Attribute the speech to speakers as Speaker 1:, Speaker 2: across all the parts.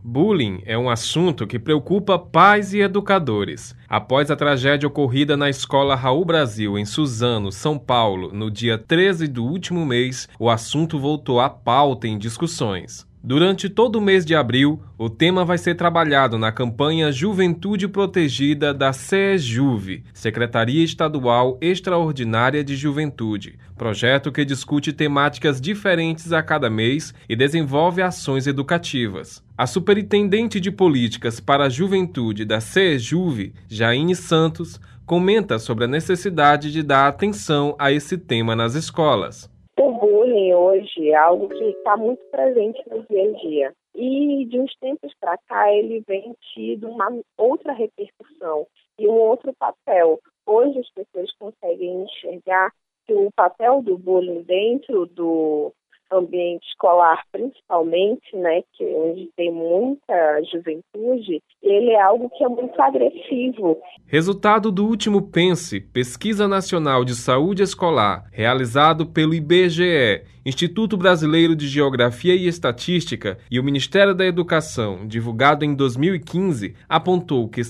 Speaker 1: Bullying é um assunto que preocupa pais e educadores. Após a tragédia ocorrida na escola Raul Brasil, em Suzano, São Paulo, no dia 13 do último mês, o assunto voltou à pauta em discussões. Durante todo o mês de abril, o tema vai ser trabalhado na campanha Juventude Protegida da SEJUV, Secretaria Estadual Extraordinária de Juventude, projeto que discute temáticas diferentes a cada mês e desenvolve ações educativas. A superintendente de políticas para a juventude da SEJUV, Jaine Santos, comenta sobre a necessidade de dar atenção a esse tema nas escolas.
Speaker 2: O bullying hoje é algo que está muito presente no dia a dia. E de uns tempos para cá ele vem tido uma outra repercussão e um outro papel. Hoje as pessoas conseguem enxergar que o papel do bullying dentro do ambiente escolar, principalmente, né, que onde tem muita juventude, ele é algo que é muito agressivo.
Speaker 1: Resultado do último PENSE, Pesquisa Nacional de Saúde Escolar, realizado pelo IBGE, Instituto Brasileiro de Geografia e Estatística, e o Ministério da Educação, divulgado em 2015, apontou que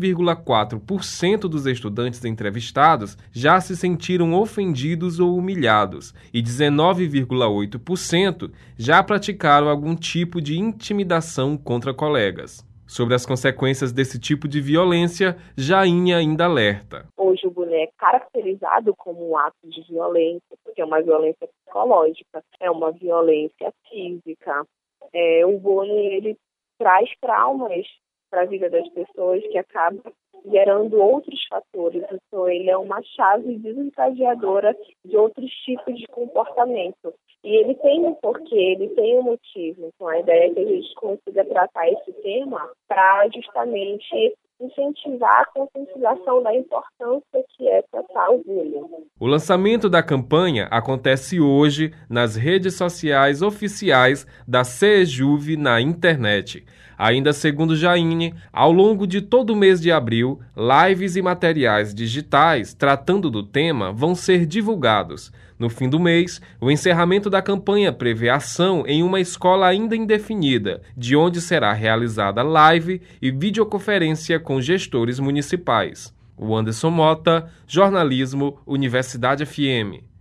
Speaker 1: 7,4% dos estudantes entrevistados já se sentiram ofendidos ou humilhados e 19,8% já praticaram algum tipo de intimidação contra colegas. Sobre as consequências desse tipo de violência, Jaine ainda alerta.
Speaker 2: Hoje o bullying é caracterizado como um ato de violência, porque é uma violência psicológica, é uma violência física. O bullying ele traz traumas para a vida das pessoas que acaba gerando outros fatores. Então ele é uma chave desencadeadora de outros tipos de comportamento. E ele tem um porquê, ele tem um motivo. Então a ideia é que a gente consiga tratar esse tema para justamente incentivar a conscientização da importância que é tratar o bullying.
Speaker 1: O lançamento da campanha acontece hoje nas redes sociais oficiais da SEJUV na internet. Ainda segundo Jaine, ao longo de todo o mês de abril, lives e materiais digitais tratando do tema vão ser divulgados. No fim do mês, o encerramento da campanha prevê ação em uma escola ainda indefinida, de onde será realizada live e videoconferência com gestores municipais. O Anderson Mota, Jornalismo, Universidade FM.